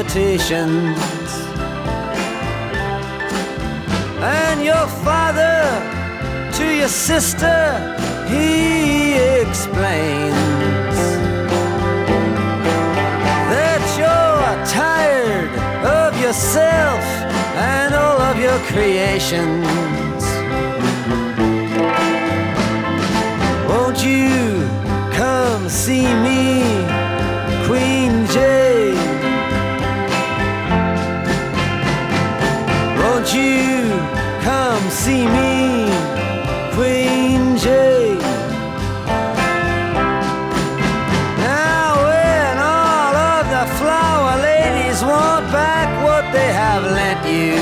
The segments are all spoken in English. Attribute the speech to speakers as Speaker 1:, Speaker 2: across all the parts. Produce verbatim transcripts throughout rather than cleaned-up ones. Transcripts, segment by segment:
Speaker 1: repetitions. And your father to your sister, he explains that you're tired of yourself and all of your creations. Won't you come see me, Queen Jane? Won't you come see me, Queen Jane? Now when all of the flower ladies want back what they have lent you,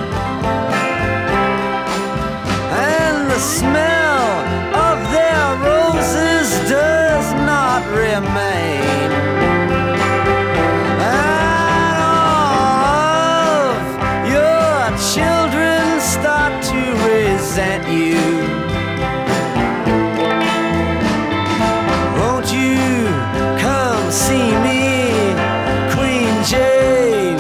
Speaker 1: and the smell of their roses does not remain, and all of your children start to resent you, won't you come see me, Queen Jane?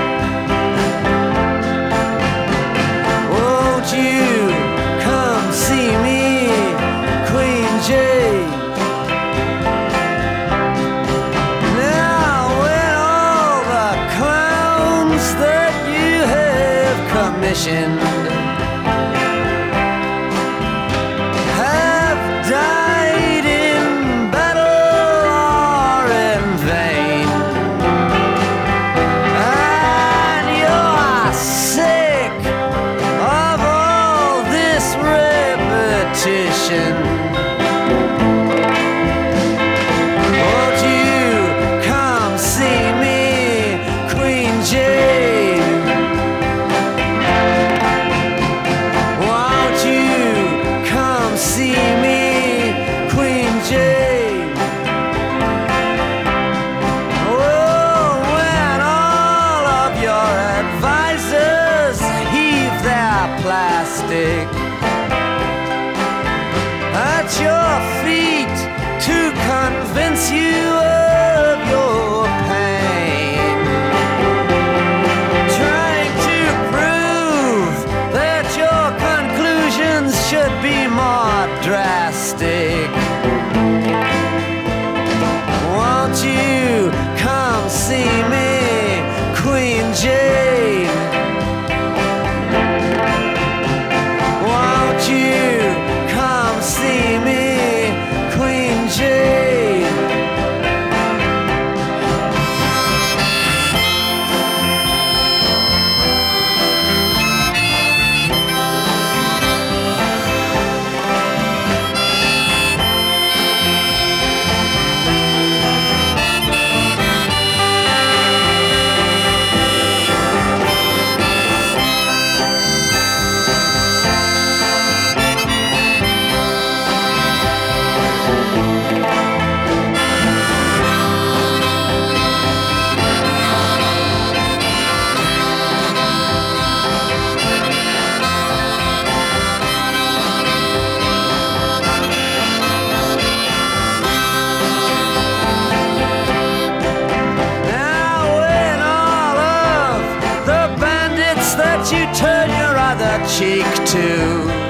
Speaker 1: Won't you come see me, Queen Jane? Now when all the clowns that you have commissioned have died in battle or in vain, and you're sick of all this repetition, won't you come see me, Queen Jane? Won't you come see me, Queen Jane? Oh, when all of your advisors heave their plastic at your feet to convince you of your pain, trying to prove that your conclusions should be more drastic, won't you come see me, Queen Jane? Won't you come see me, Queen Jane? Now when all of the bandits that you turn your other cheek to